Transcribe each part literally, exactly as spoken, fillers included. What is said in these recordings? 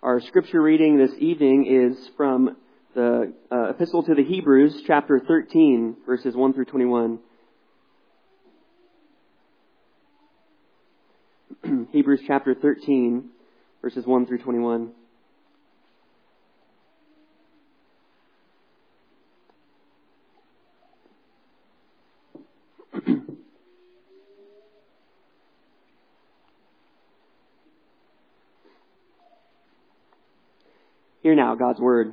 Our scripture reading this evening is from the uh, Epistle to the Hebrews, chapter thirteen, verses one through twenty-one. Hebrews chapter thirteen, verses one through twenty-one. Hear now God's word.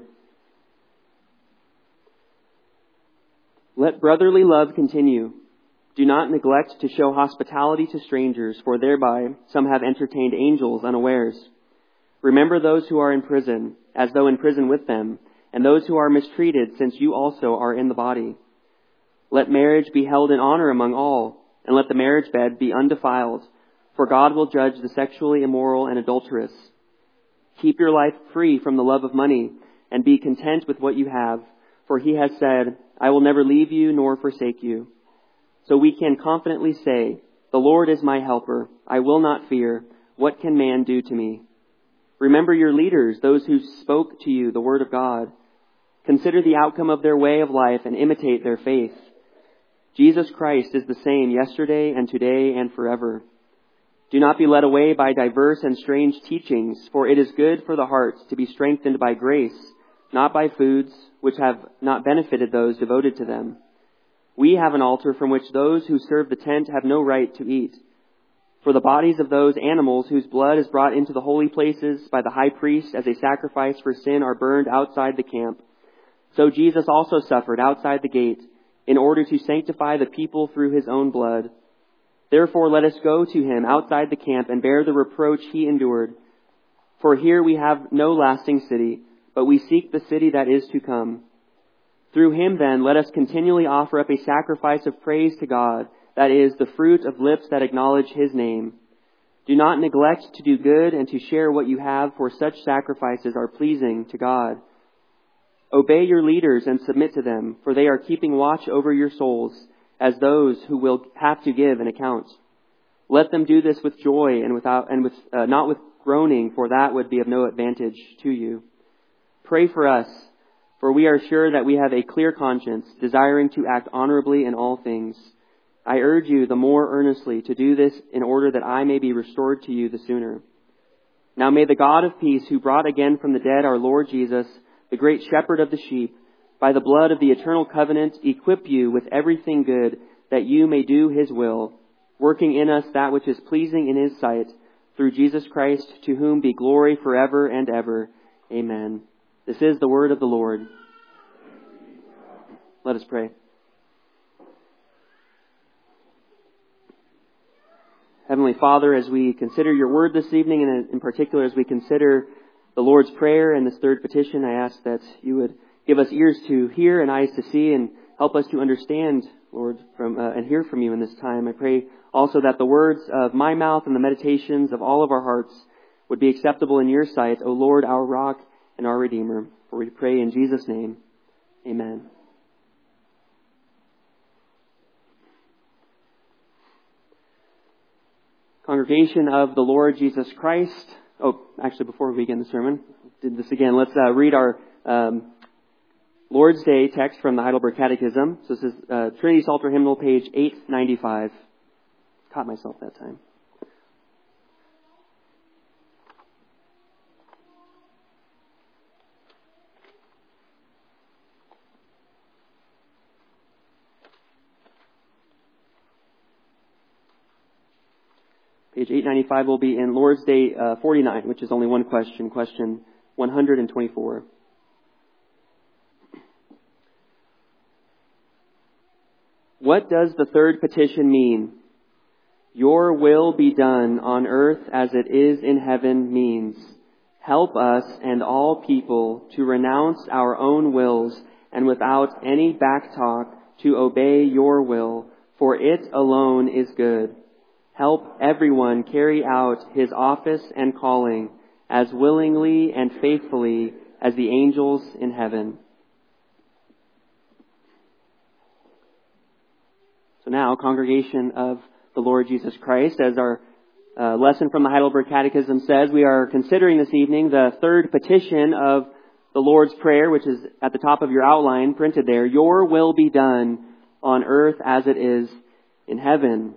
Let brotherly love continue. Do not neglect to show hospitality to strangers, for thereby some have entertained angels unawares. Remember those who are in prison, as though in prison with them, and those who are mistreated, since you also are in the body. Let marriage be held in honor among all, and let the marriage bed be undefiled, for God will judge the sexually immoral and adulterous. Keep your life free from the love of money, and be content with what you have, for he has said, I will never leave you nor forsake you. So we can confidently say, the Lord is my helper. I will not fear. What can man do to me? Remember your leaders, those who spoke to you the word of God. Consider the outcome of their way of life and imitate their faith. Jesus Christ is the same yesterday and today and forever. Do not be led away by diverse and strange teachings, for it is good for the heart to be strengthened by grace, not by foods which have not benefited those devoted to them. We have an altar from which those who serve the tent have no right to eat. For the bodies of those animals whose blood is brought into the holy places by the high priest as a sacrifice for sin are burned outside the camp. So Jesus also suffered outside the gate in order to sanctify the people through his own blood. Therefore let us go to him outside the camp and bear the reproach he endured. For here we have no lasting city, but we seek the city that is to come. Through him then let us continually offer up a sacrifice of praise to God, that is, the fruit of lips that acknowledge his name. Do not neglect to do good and to share what you have, for such sacrifices are pleasing to God. Obey your leaders and submit to them, for they are keeping watch over your souls, as those who will have to give an account. Let them do this with joy and without and with uh, not with groaning, for that would be of no advantage to you. Pray for us, for we are sure that we have a clear conscience, desiring to act honorably in all things. I urge you the more earnestly to do this in order that I may be restored to you the sooner. Now may the God of peace, who brought again from the dead our Lord Jesus, the great shepherd of the sheep, by the blood of the eternal covenant, equip you with everything good, that you may do his will, working in us that which is pleasing in his sight, through Jesus Christ, to whom be glory forever and ever. Amen. This is the word of the Lord. Let us pray. Heavenly Father, as we consider your word this evening, and in particular as we consider the Lord's Prayer and this third petition, I ask that you would give us ears to hear and eyes to see, and help us to understand, Lord, from uh, and hear from you in this time. I pray also that the words of my mouth and the meditations of all of our hearts would be acceptable in your sight, O Lord, our rock and our Redeemer. For we pray in Jesus' name. Amen. Congregation of the Lord Jesus Christ. Oh, actually, before we begin the sermon, did this again. Let's uh, read our um, Lord's Day text from the Heidelberg Catechism. So this is uh, Trinity Psalter Hymnal, page eight ninety-five. Caught myself that time. Page eight ninety-five will be in Lord's Day uh, forty-nine, which is only one question, question one hundred twenty-four. What does the third petition mean? Your will be done on earth as it is in heaven means, help us and all people to renounce our own wills and without any backtalk to obey your will, for it alone is good. Help everyone carry out his office and calling as willingly and faithfully as the angels in heaven. So now, congregation of the Lord Jesus Christ, as our uh, lesson from the Heidelberg Catechism says, we are considering this evening the third petition of the Lord's Prayer, which is at the top of your outline, printed there. Your will be done on earth as it is in heaven.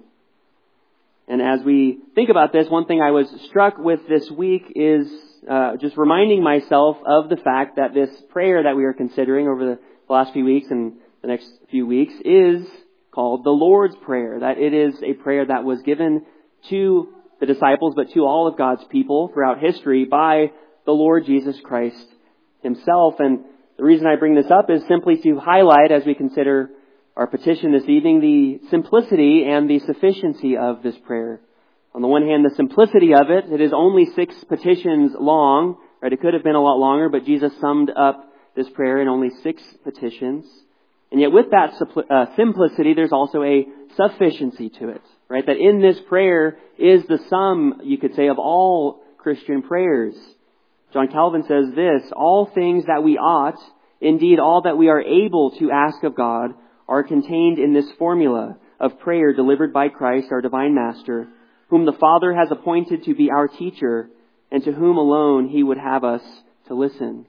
And as we think about this, one thing I was struck with this week is uh, just reminding myself of the fact that this prayer that we are considering over the last few weeks and the next few weeks is called the Lord's Prayer. That it is a prayer that was given to the disciples, but to all of God's people throughout history by the Lord Jesus Christ Himself. And the reason I bring this up is simply to highlight, as we consider our petition this evening, the simplicity and the sufficiency of this prayer. On the one hand, the simplicity of it, it is only six petitions long, right? It could have been a lot longer, but Jesus summed up this prayer in only six petitions. And yet with that uh, simplicity, there's also a sufficiency to it, right? That in this prayer is the sum, you could say, of all Christian prayers. John Calvin says this, all things that we ought, indeed all that we are able to ask of God, are contained in this formula of prayer delivered by Christ, our divine Master, whom the Father has appointed to be our teacher, and to whom alone He would have us to listen.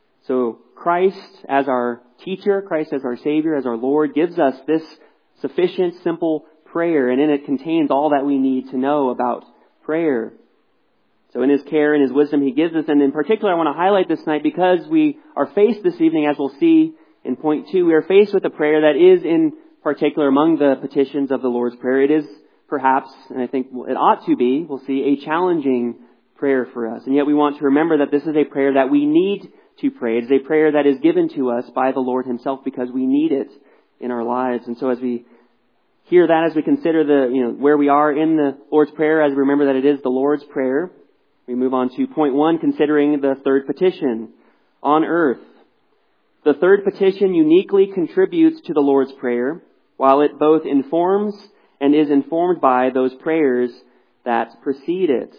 So Christ as our teacher, Christ as our Savior, as our Lord, gives us this sufficient, simple prayer, and in it contains all that we need to know about prayer. So in His care and His wisdom He gives us, and in particular I want to highlight this night because we are faced this evening, as we'll see in point two, we are faced with a prayer that is in particular among the petitions of the Lord's Prayer. It is perhaps, and I think it ought to be, we'll see, a challenging prayer for us. And yet we want to remember that this is a prayer that we need to pray. It is a prayer that is given to us by the Lord Himself because we need it in our lives. And so as we hear that, as we consider the, you know, where we are in the Lord's Prayer, as we remember that it is the Lord's Prayer, we move on to point one, considering the third petition, on earth. The third petition uniquely contributes to the Lord's Prayer, while it both informs and is informed by those prayers that precede it.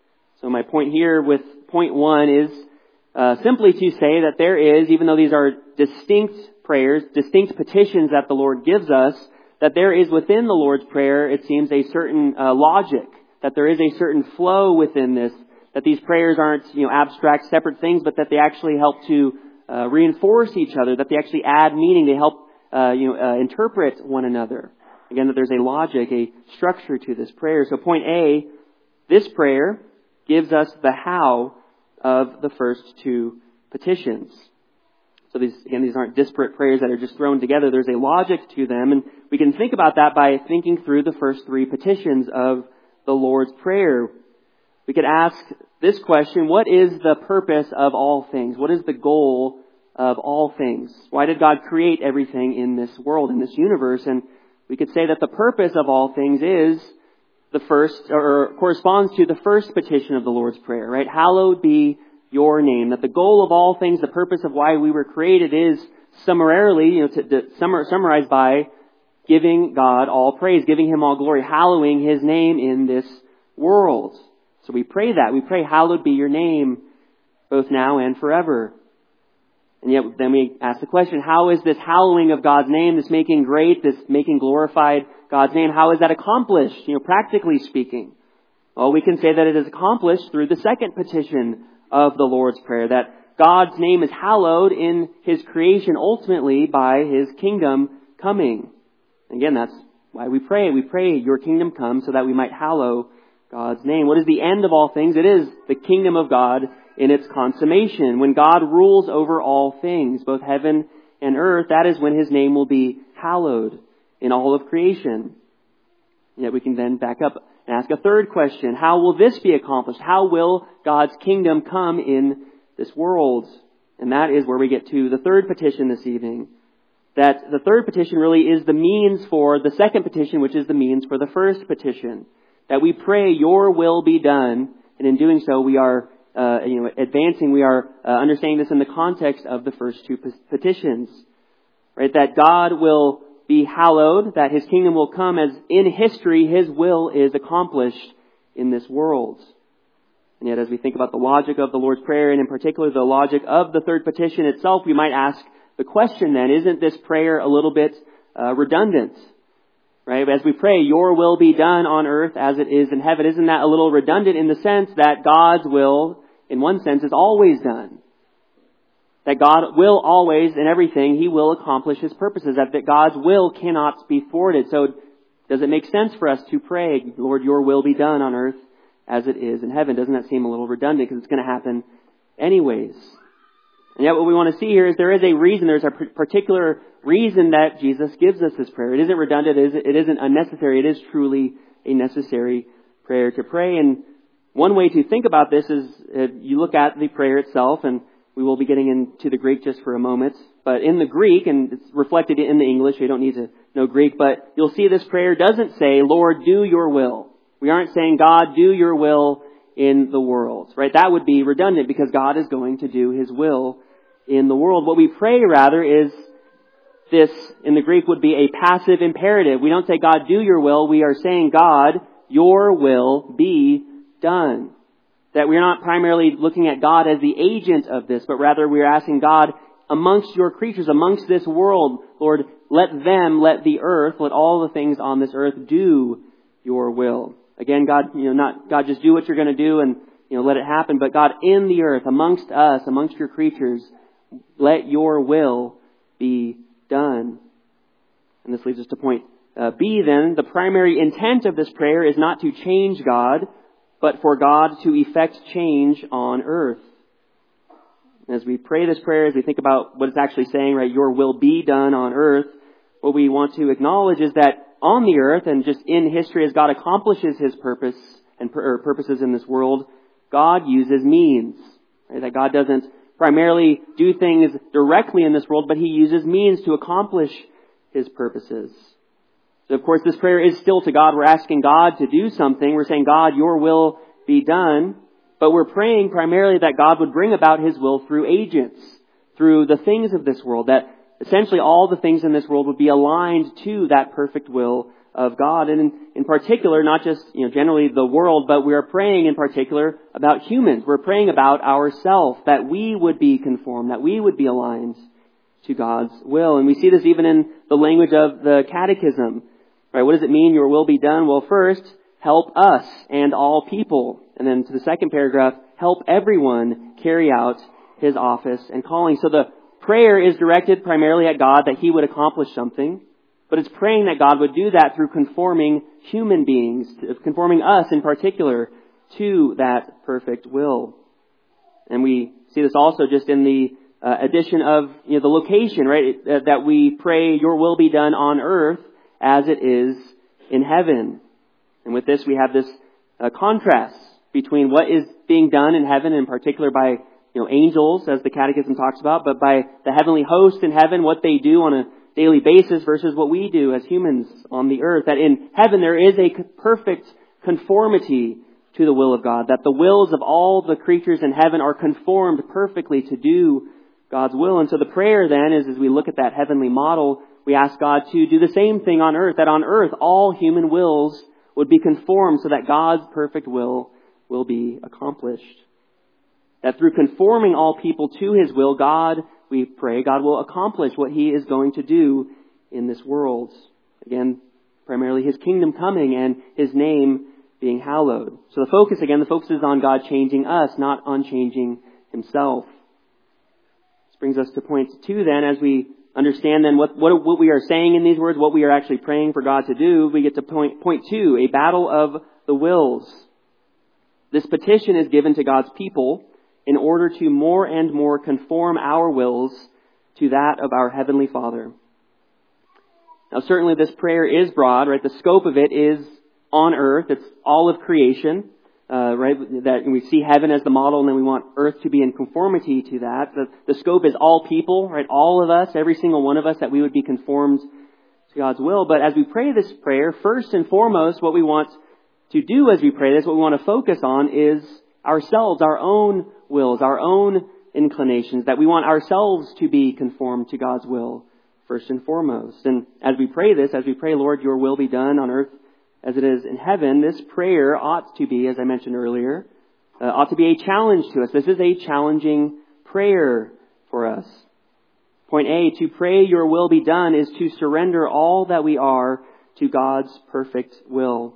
So my point here with point one is uh, simply to say that there is, even though these are distinct prayers, distinct petitions that the Lord gives us, that there is within the Lord's Prayer, it seems, a certain uh, logic, that there is a certain flow within this, that these prayers aren't, you know, abstract, separate things, but that they actually help to Uh, reinforce each other, that they actually add meaning, they help uh, you know uh, interpret one another. Again, that there's a logic, a structure to this prayer. So point A, this prayer gives us the how of the first two petitions. So these, again, these aren't disparate prayers that are just thrown together. There's a logic to them, and we can think about that by thinking through the first three petitions of the Lord's Prayer. We could ask this question, what is the purpose of all things? What is the goal of all things? Why did God create everything in this world, in this universe? And we could say that the purpose of all things is the first, or corresponds to the first petition of the Lord's Prayer, right? Hallowed be your name. That the goal of all things, the purpose of why we were created is summarily, you know, to, to summar, summarized by giving God all praise, giving Him all glory, hallowing His name in this world. So we pray that. We pray, hallowed be your name, both now and forever. And yet then we ask the question, how is this hallowing of God's name, this making great, this making glorified God's name, how is that accomplished, you know, practically speaking? Well, we can say that it is accomplished through the second petition of the Lord's Prayer, that God's name is hallowed in His creation ultimately by His kingdom coming. Again, that's why we pray. We pray, your kingdom come, so that we might hallow God's name. What is the end of all things? It is the kingdom of God in its consummation. When God rules over all things, both heaven and earth, that is when His name will be hallowed in all of creation. And yet we can then back up and ask a third question. How will this be accomplished? How will God's kingdom come in this world? And that is where we get to the third petition this evening. That the third petition really is the means for the second petition, which is the means for the first petition. That we pray, your will be done, and in doing so we are uh, you know, advancing, we are uh, understanding this in the context of the first two petitions. Right? That God will be hallowed, that His kingdom will come as in history His will is accomplished in this world. And yet as we think about the logic of the Lord's Prayer, and in particular the logic of the third petition itself, we might ask the question then, isn't this prayer a little bit uh, redundant? right? As we pray, your will be done on earth as it is in heaven. Isn't that a little redundant in the sense that God's will, in one sense, is always done? That God will always, in everything, He will accomplish His purposes. That, that God's will cannot be thwarted. So does it make sense for us to pray, Lord, your will be done on earth as it is in heaven? Doesn't that seem a little redundant because it's going to happen anyways? And yet what we want to see here is there is a reason, there's a particular reason that Jesus gives us this prayer. It isn't redundant, it isn't unnecessary, it is truly a necessary prayer to pray. And one way to think about this is uh, you look at the prayer itself, and we will be getting into the Greek just for a moment. But in the Greek, and it's reflected in the English, you don't need to know Greek, but you'll see this prayer doesn't say, Lord, do your will. We aren't saying, God, do your will in the world, right? That would be redundant because God is going to do His will in the world. What we pray rather is this, in the Greek, would be a passive imperative. We don't say, God, do your will. We are saying, God, your will be done. That we're not primarily looking at God as the agent of this, but rather we're asking God, amongst your creatures, amongst this world, Lord, let them, let the earth, let all the things on this earth do your will. Again, God, you know, not, God, just do what you're going to do and, you know, let it happen. But God, in the earth, amongst us, amongst your creatures, let your will be done. And this leads us to point uh, B then. The primary intent of this prayer is not to change God, but for God to effect change on earth. As we pray this prayer, as we think about what it's actually saying, right, your will be done on earth, what we want to acknowledge is that on the earth and just in history, as God accomplishes His purpose and or purposes in this world, God uses means. Right? That God doesn't primarily do things directly in this world, but He uses means to accomplish His purposes. So of course this prayer is still to God. We're asking God to do something. We're saying, God, your will be done. But we're praying primarily that God would bring about His will through agents, through the things of this world, that essentially all the things in this world would be aligned to that perfect will of God. And in, in particular, not just, you know, generally the world, but we are praying in particular about humans. We're praying about ourselves, that we would be conformed, that we would be aligned to God's will. And we see this even in the language of the Catechism. Right? What does it mean, your will be done? Well, first, help us and all people. And then to the second paragraph, help everyone carry out His office and calling. So the prayer is directed primarily at God that He would accomplish something. But it's praying that God would do that through conforming human beings, conforming us in particular to that perfect will. And we see this also just in the uh, addition of, you know, the location, right? Uh, that we pray, your will be done on earth as it is in heaven. And with this, we have this uh, contrast between what is being done in heaven, in particular by, you know, angels, as the Catechism talks about, but by the heavenly host in heaven, what they do on a daily basis versus what we do as humans on the earth. That in heaven there is a perfect conformity to the will of God. That the wills of all the creatures in heaven are conformed perfectly to do God's will. And so the prayer then is, as we look at that heavenly model, we ask God to do the same thing on earth. That on earth all human wills would be conformed so that God's perfect will will be accomplished. That through conforming all people to His will, God, we pray, God will accomplish what He is going to do in this world. Again, primarily His kingdom coming and His name being hallowed. So the focus, again, the focus is on God changing us, not on changing Himself. This brings us to point two then, as we understand then what, what, what we are saying in these words, what we are actually praying for God to do. We get to point, point two, a battle of the wills. This petition is given to God's people in order to more and more conform our wills to that of our Heavenly Father. Now certainly this prayer is broad, right? The scope of it is on earth. It's all of creation, uh, right? That we see heaven as the model and then we want earth to be in conformity to that. The, the scope is all people, right? All of us, every single one of us, that we would be conformed to God's will. But as we pray this prayer, first and foremost, what we want to do as we pray this, what we want to focus on is ourselves, our own wills, our own inclinations, that we want ourselves to be conformed to God's will first and foremost. And as we pray this, as we pray, Lord, your will be done on earth as it is in heaven, this prayer ought to be, as I mentioned earlier, uh, ought to be a challenge to us. This is a challenging prayer for us. Point A, to pray your will be done is to surrender all that we are to God's perfect will.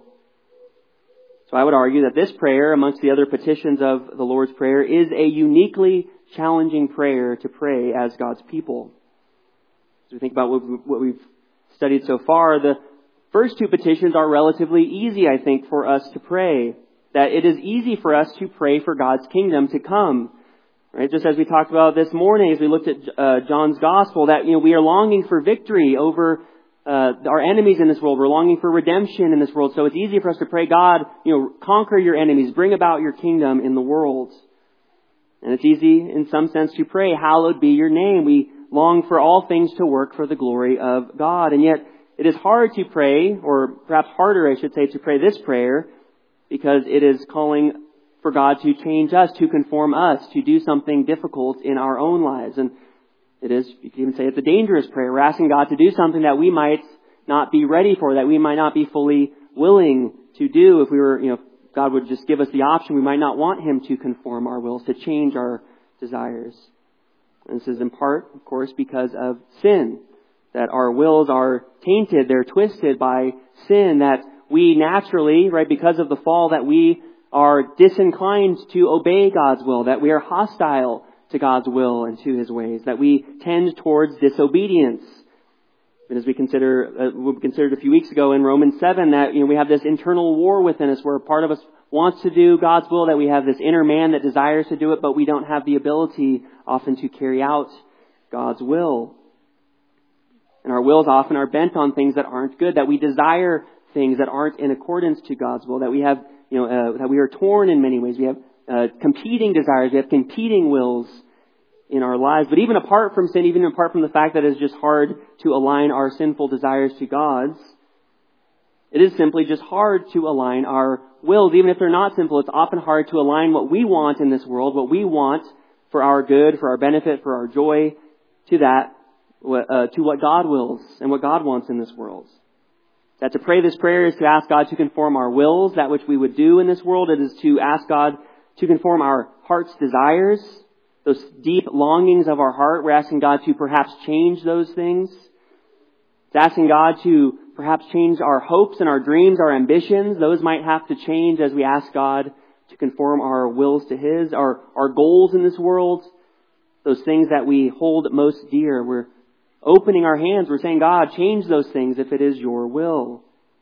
So I would argue that this prayer, amongst the other petitions of the Lord's Prayer, is a uniquely challenging prayer to pray as God's people. As we think about what we've studied so far, the first two petitions are relatively easy, I think, for us to pray. That it is easy for us to pray for God's kingdom to come. Right? Just as we talked about this morning, as we looked at uh, John's Gospel, that, you know, we are longing for victory over uh, our enemies in this world. We're longing for redemption in this world. So it's easy for us to pray, God, you know, conquer your enemies, bring about your kingdom in the world. And it's easy, in some sense, to pray, hallowed be your name. We long for all things to work for the glory of God. And yet, it is hard to pray, or perhaps harder, I should say, to pray this prayer, because it is calling for God to change us, to conform us, to do something difficult in our own lives. And it is, you can even say it's a dangerous prayer. We're asking God to do something that we might not be ready for, that we might not be fully willing to do. If we were, you know, God would just give us the option, we might not want Him to conform our wills, to change our desires. And this is in part, of course, because of sin. That our wills are tainted, they're twisted by sin, that we naturally, right, because of the fall, that we are disinclined to obey God's will, that we are hostile to God's will and to His ways, that we tend towards disobedience. And as we consider, uh, we considered a few weeks ago in Romans seven, that, you know, we have this internal war within us where part of us wants to do God's will, that we have this inner man that desires to do it, but we don't have the ability often to carry out God's will. And our wills often are bent on things that aren't good, that we desire things that aren't in accordance to God's will, that we have, you know, uh, that we are torn in many ways. We have uh, competing desires, we have competing wills in our lives. But even apart from sin, even apart from the fact that it's just hard to align our sinful desires to God's, it is simply just hard to align our wills. Even if they're not sinful, it's often hard to align what we want in this world, what we want for our good, for our benefit, for our joy, to that, uh, to what God wills and what God wants in this world. That to pray this prayer is to ask God to conform our wills, that which we would do in this world. It is to ask God to conform our heart's desires, those deep longings of our heart. We're asking God to perhaps change those things. It's asking God to perhaps change our hopes and our dreams, our ambitions. Those might have to change as we ask God to conform our wills to His. Our, our goals in this world, those things that we hold most dear, we're opening our hands. We're saying, God, change those things if it is your will.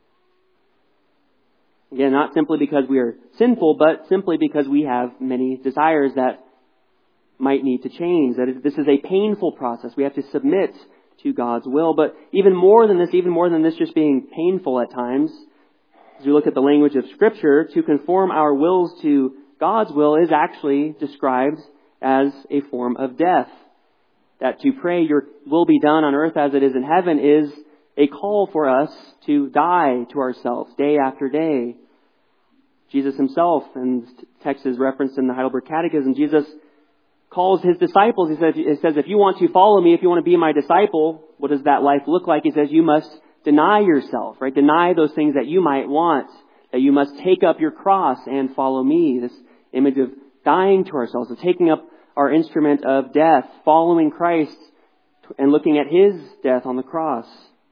Again, not simply because we are sinful, but simply because we have many desires that might need to change. That this is a painful process. We have to submit to God's will. But even more than this, even more than this just being painful at times, as we look at the language of Scripture, to conform our wills to God's will is actually described as a form of death. That to pray your will be done on earth as it is in heaven is a call for us to die to ourselves day after day. Jesus Himself, and text is referenced in the Heidelberg Catechism, Jesus calls His disciples. He says, he says, if you want to follow me, if you want to be my disciple, what does that life look like? He says, you must deny yourself, right? Deny those things that you might want, that you must take up your cross and follow me. This image of dying to ourselves, of taking up our instrument of death, following Christ and looking at His death on the cross.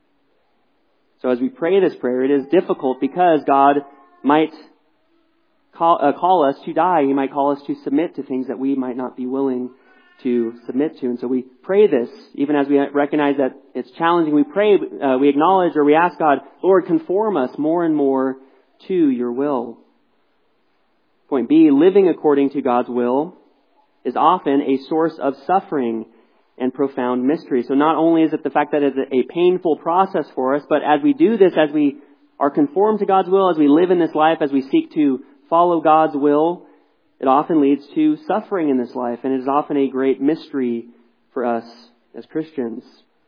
So as we pray this prayer, it is difficult because God might call, uh, call us to die. He might call us to submit to things that we might not be willing to submit to. And so we pray this, even as we recognize that it's challenging. We pray, uh, we acknowledge, or we ask God, Lord, conform us more and more to your will. Point B, living according to God's will is often a source of suffering and profound mystery. So not only is it the fact that it's a painful process for us, but as we do this, as we are conformed to God's will, as we live in this life, as we seek to follow God's will, it often leads to suffering in this life, and it is often a great mystery for us as Christians.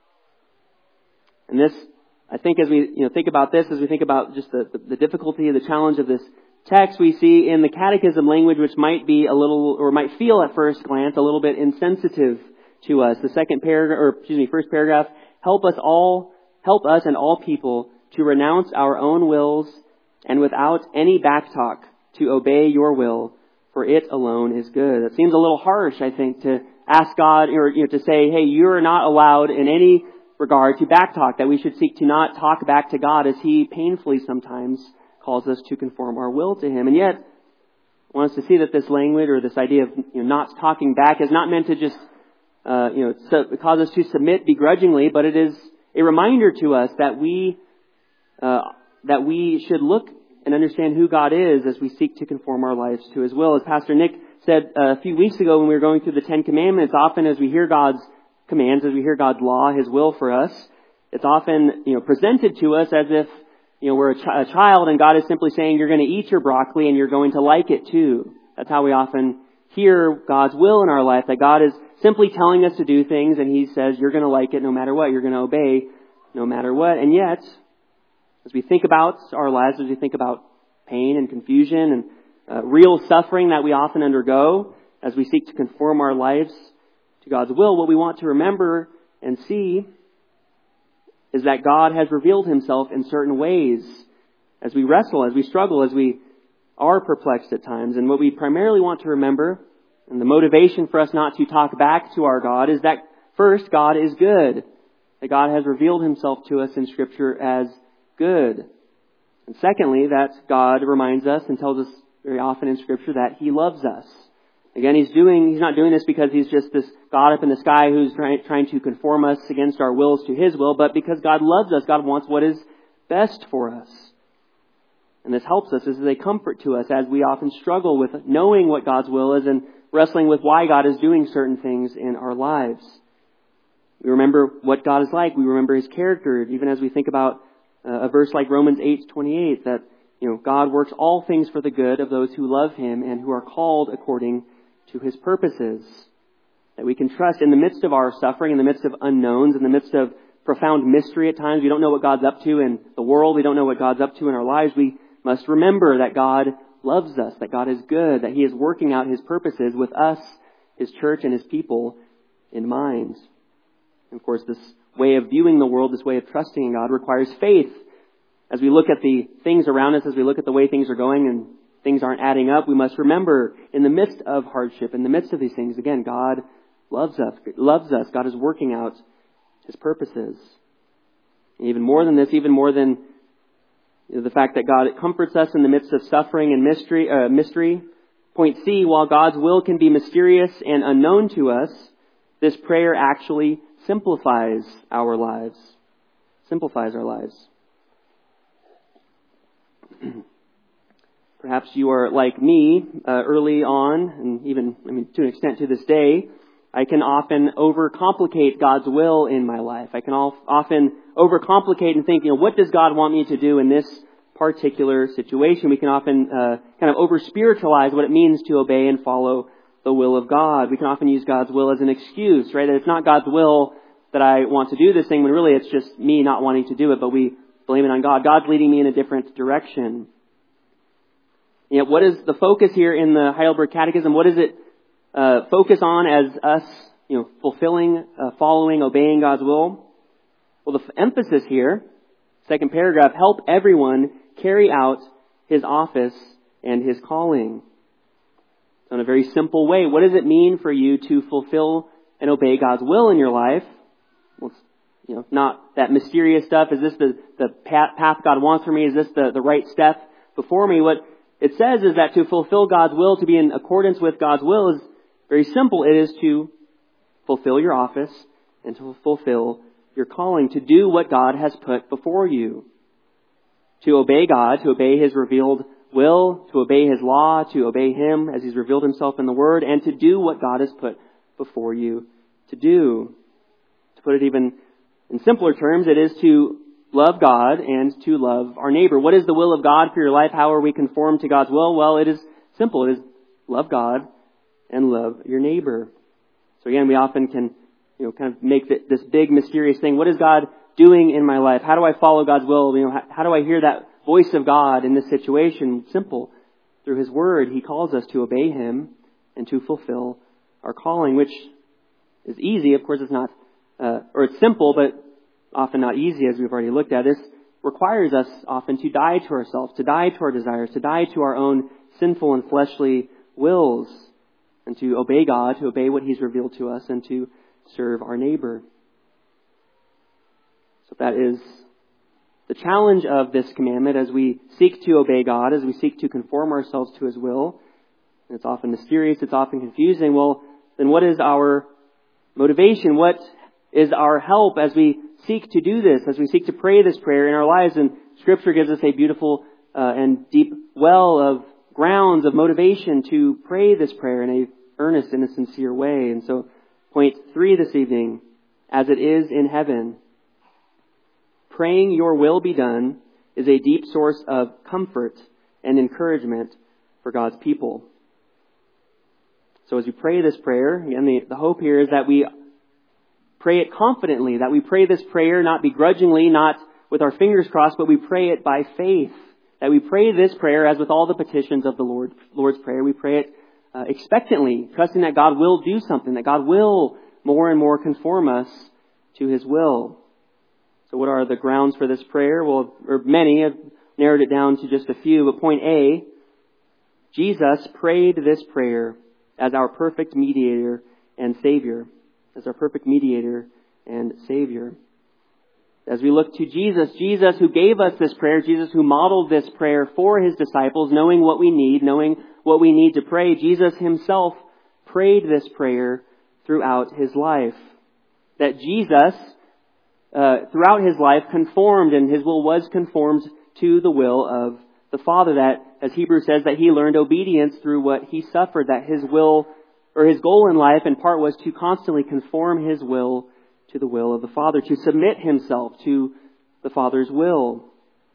And this, I think, as we you know think about this, as we think about just the, the, the difficulty, the challenge of this text, we see in the Catechism language, which might be a little, or might feel at first glance a little bit insensitive to us. The second paragraph, or excuse me, first paragraph, help us all, help us and all people to renounce our own wills and without any backtalk to obey your will, for it alone is good. It seems a little harsh, I think, to ask God, or you know, to say, hey, you're not allowed in any regard to backtalk, that we should seek to not talk back to God as He painfully sometimes calls us to conform our will to Him. And yet, I want us to see that this language or this idea of you know, not talking back is not meant to just uh, you know so, cause us to submit begrudgingly, but it is a reminder to us that we uh, that we should look and understand who God is as we seek to conform our lives to His will. As Pastor Nick said a few weeks ago when we were going through the Ten Commandments, often as we hear God's commands, as we hear God's law, His will for us, it's often you know presented to us as if you know we're a, ch- a child and God is simply saying you're going to eat your broccoli and you're going to like it too. That's how we often hear God's will in our life, that God is simply telling us to do things and He says you're going to like it no matter what, you're going to obey no matter what. And yet, as we think about our lives, as we think about pain and confusion and uh, real suffering that we often undergo, as we seek to conform our lives to God's will, what we want to remember and see is that God has revealed Himself in certain ways as we wrestle, as we struggle, as we are perplexed at times. And what we primarily want to remember, and the motivation for us not to talk back to our God, is that first, God is good. That God has revealed Himself to us in Scripture as good. And secondly, that God reminds us and tells us very often in Scripture that He loves us. Again, He's doing, He's not doing this because He's just this God up in the sky who's trying, trying to conform us against our wills to His will, but because God loves us, God wants what is best for us. And this helps us. This is a comfort to us as we often struggle with knowing what God's will is and wrestling with why God is doing certain things in our lives. We remember what God is like. We remember His character, even as we think about uh, a verse like Romans eight twenty-eight, that you know God works all things for the good of those who love Him and who are called according to His purposes. That we can trust in the midst of our suffering, in the midst of unknowns, in the midst of profound mystery at times. We don't know what God's up to in the world. We don't know what God's up to in our lives. We must remember that God loves us, that God is good, that He is working out His purposes with us, His church, and His people in mind. And of course, this way of viewing the world, this way of trusting in God requires faith. As we look at the things around us, as we look at the way things are going and things aren't adding up, we must remember in the midst of hardship, in the midst of these things, again, God loves us, loves us. God is working out His purposes. And even more than this, even more than you know, the fact that God comforts us in the midst of suffering and mystery, uh, mystery. Point C, while God's will can be mysterious and unknown to us, this prayer actually simplifies our lives. Simplifies our lives. Perhaps you are like me uh, early on, and even, I mean, to an extent to this day, I can often overcomplicate God's will in my life. I can often overcomplicate and think, you know, what does God want me to do in this particular situation? We can often uh, kind of over-spiritualize what it means to obey and follow the will of God. We can often use God's will as an excuse, right? That it's not God's will that I want to do this thing, when really it's just me not wanting to do it, but we blame it on God. God's leading me in a different direction. You know, what is the focus here in the Heidelberg Catechism? What does it uh, focus on as us, you know, fulfilling, uh, following, obeying God's will? Well, the f- emphasis here, second paragraph, help everyone carry out his office and his calling. So in a very simple way, what does it mean for you to fulfill and obey God's will in your life? Well, it's, you know, not that mysterious stuff. Is this the, the path God wants for me? Is this the, the right step before me? What it says is that to fulfill God's will, to be in accordance with God's will, is very simple. It is to fulfill your office and to fulfill your calling, to do what God has put before you. To obey God, to obey His revealed will, to obey His law, to obey Him as He's revealed Himself in the Word, and to do what God has put before you to do. To put it even in simpler terms, it is to love God and to love our neighbor. What is the will of God for your life? How are we conformed to God's will? Well, it is simple. It is love God and love your neighbor. So again, we often can, you know, kind of make this big mysterious thing. What is God doing in my life? How do I follow God's will? You know, how, how do I hear that voice of God in this situation? Simple. Through His Word, He calls us to obey Him and to fulfill our calling, which is easy. Of course, it's not, uh, or it's simple, but often not easy, as we've already looked at. This requires us often to die to ourselves, to die to our desires, to die to our own sinful and fleshly wills, and to obey God, to obey what He's revealed to us, and to serve our neighbor. So that is the challenge of this commandment as we seek to obey God, as we seek to conform ourselves to His will. And it's often mysterious, it's often confusing. Well, then what is our motivation? What is our help as we seek to do this, as we seek to pray this prayer in our lives? And Scripture gives us a beautiful uh, and deep well of grounds of motivation to pray this prayer in a earnest and a sincere way. And so, point three this evening, as it is in heaven. Praying your will be done is a deep source of comfort and encouragement for God's people. So as we pray this prayer, again, the, the hope here is that we pray it confidently, that we pray this prayer not begrudgingly, not with our fingers crossed, but we pray it by faith. That we pray this prayer as with all the petitions of the Lord, Lord's Prayer. We pray it uh, expectantly, trusting that God will do something, that God will more and more conform us to His will. So what are the grounds for this prayer? Well, or many. I've narrowed it down to just a few. But point A, Jesus prayed this prayer as our perfect mediator and Savior. As our perfect mediator and Savior. As we look to Jesus, Jesus who gave us this prayer, Jesus who modeled this prayer for His disciples, knowing what we need, knowing what we need to pray, Jesus Himself prayed this prayer throughout His life. That Jesus, uh, throughout His life, conformed, and His will was conformed to the will of the Father. That, as Hebrews says, that He learned obedience through what He suffered. That His will, or His goal in life, in part, was to constantly conform His will to the will of the Father, to submit Himself to the Father's will.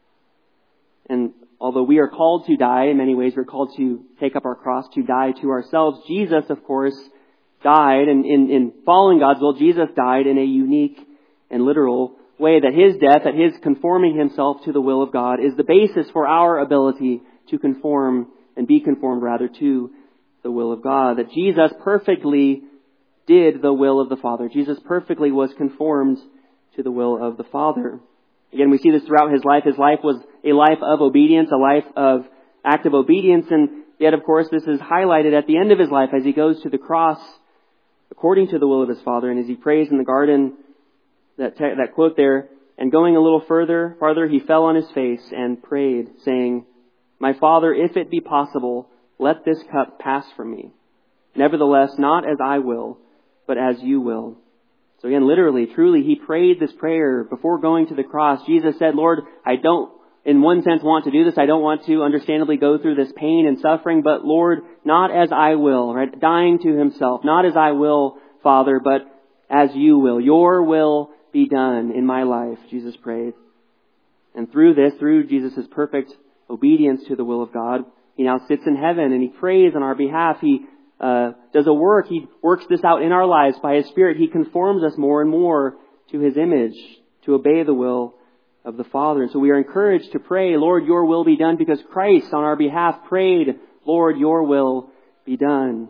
And although we are called to die, in many ways we're called to take up our cross, to die to ourselves, Jesus, of course, died, and in, in following God's will, Jesus died in a unique and literal way. That His death, that His conforming Himself to the will of God, is the basis for our ability to conform, and be conformed rather, to the will of God. That Jesus perfectly did the will of the Father. Jesus perfectly was conformed to the will of the Father. Again, we see this throughout His life. His life was a life of obedience, a life of active obedience, and yet, of course, this is highlighted at the end of His life as He goes to the cross according to the will of His Father, and as He prays in the garden, that te- that quote there, and going a little further, farther, He fell on His face and prayed, saying, "My Father, if it be possible, let this cup pass from me. Nevertheless, not as I will, but as you will." So again, literally, truly, He prayed this prayer before going to the cross. Jesus said, "Lord, I don't, in one sense, want to do this. I don't want to understandably go through this pain and suffering, but Lord, not as I will," right? Dying to Himself. "Not as I will, Father, but as you will. Your will be done in my life," Jesus prayed. And through this, through Jesus' perfect obedience to the will of God, He now sits in heaven and He prays on our behalf. He Uh, does a work. He works this out in our lives by His Spirit. He conforms us more and more to His image, to obey the will of the Father. And so we are encouraged to pray, "Lord, your will be done," because Christ on our behalf prayed, "Lord, your will be done."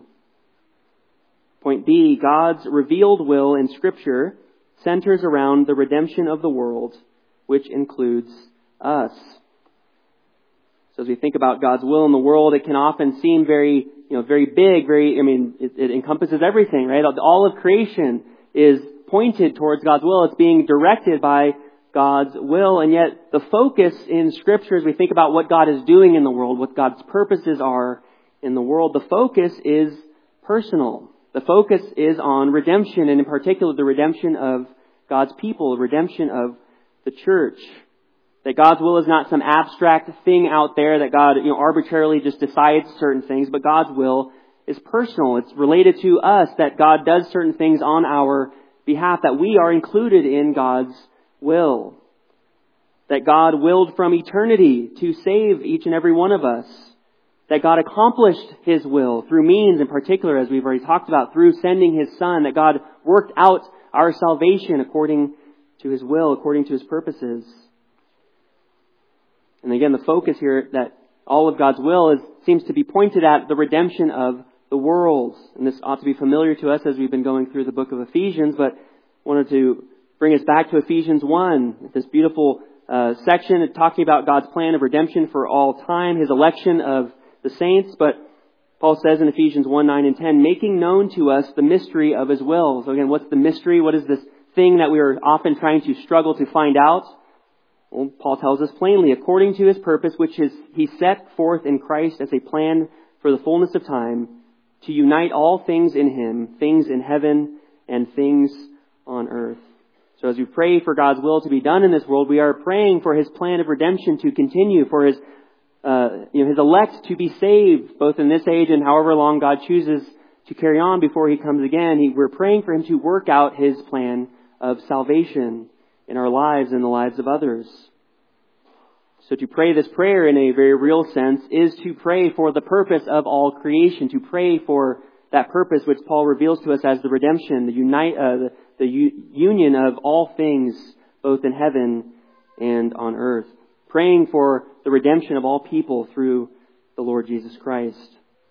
Point B, God's revealed will in Scripture centers around the redemption of the world, which includes us. So as we think about God's will in the world, it can often seem very, you know, very big, very, I mean, it, it encompasses everything, right? All of creation is pointed towards God's will. It's being directed by God's will. And yet the focus in Scripture, as we think about what God is doing in the world, what God's purposes are in the world, the focus is personal. The focus is on redemption, and in particular the redemption of God's people, the redemption of the church. That God's will is not some abstract thing out there that God, you know, arbitrarily just decides certain things, but God's will is personal. It's related to us, that God does certain things on our behalf, that we are included in God's will. That God willed from eternity to save each and every one of us. That God accomplished His will through means, in particular, as we've already talked about, through sending His Son. That God worked out our salvation according to His will, according to His purposes. And again, the focus here, that all of God's will is seems to be pointed at the redemption of the world. And this ought to be familiar to us as we've been going through the book of Ephesians, but wanted to bring us back to Ephesians one, this beautiful uh, section talking about God's plan of redemption for all time, His election of the saints. But Paul says in Ephesians one, nine and ten, making known to us the mystery of His will. So again, what's the mystery? What is this thing that we are often trying to struggle to find out? Well, Paul tells us plainly, according to his purpose, which is he set forth in Christ as a plan for the fullness of time, to unite all things in him, things in heaven and things on earth. So as we pray for God's will to be done in this world, we are praying for his plan of redemption to continue, for his uh, you know, his elect to be saved, both in this age and however long God chooses to carry on before he comes again. He, we're praying for him to work out his plan of salvation in our lives and the lives of others. So to pray this prayer in a very real sense is to pray for the purpose of all creation, to pray for that purpose which Paul reveals to us as the redemption, the unite, uh, the, the u- union of all things, both in heaven and on earth. Praying for the redemption of all people through the Lord Jesus Christ.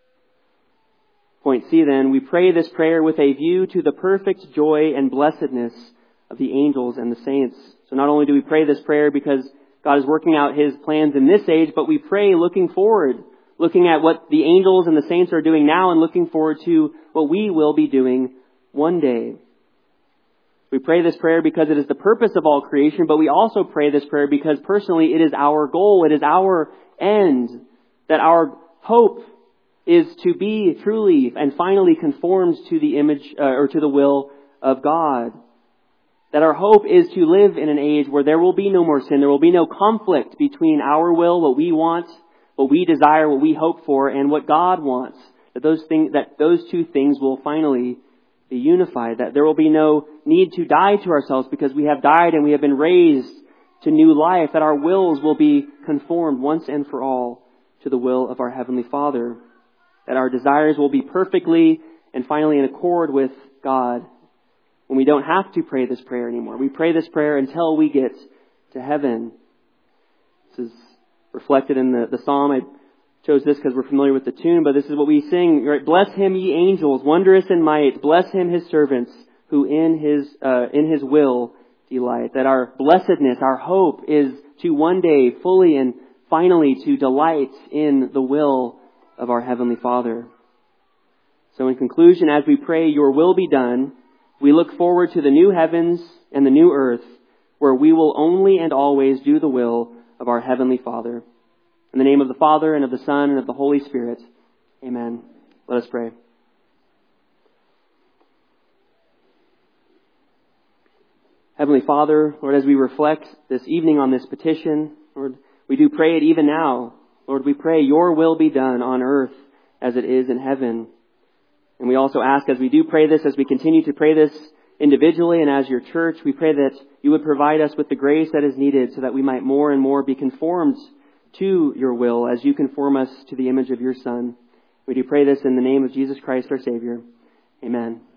Point C then, we pray this prayer with a view to the perfect joy and blessedness of the angels and the saints. So not only do we pray this prayer because God is working out his plans in this age, but we pray looking forward, looking at what the angels and the saints are doing now and looking forward to what we will be doing one day. We pray this prayer because it is the purpose of all creation, but we also pray this prayer because personally it is our goal, it is our end, that our hope is to be truly and finally conformed to the image uh, or to the will of God. That our hope is to live in an age where there will be no more sin, there will be no conflict between our will, what we want, what we desire, what we hope for, and what God wants. That those things, that those two things will finally be unified. That there will be no need to die to ourselves because we have died and we have been raised to new life. That our wills will be conformed once and for all to the will of our Heavenly Father. That our desires will be perfectly and finally in accord with God. When we don't have to pray this prayer anymore. We pray this prayer until we get to heaven. This is reflected in the, the psalm. I chose this because we're familiar with the tune, but this is what we sing. Right? Bless him, ye angels, wondrous in might. Bless him, his servants, who in his uh, in his will delight. That our blessedness, our hope is to one day fully and finally to delight in the will of our Heavenly Father. So in conclusion, as we pray, your will be done, we look forward to the new heavens and the new earth where we will only and always do the will of our Heavenly Father. In the name of the Father and of the Son and of the Holy Spirit. Amen. Let us pray. Heavenly Father, Lord, as we reflect this evening on this petition, Lord, we do pray it even now. Lord, we pray your will be done on earth as it is in heaven. And we also ask as we do pray this, as we continue to pray this individually and as your church, we pray that you would provide us with the grace that is needed so that we might more and more be conformed to your will as you conform us to the image of your Son. We do pray this in the name of Jesus Christ, our Savior. Amen.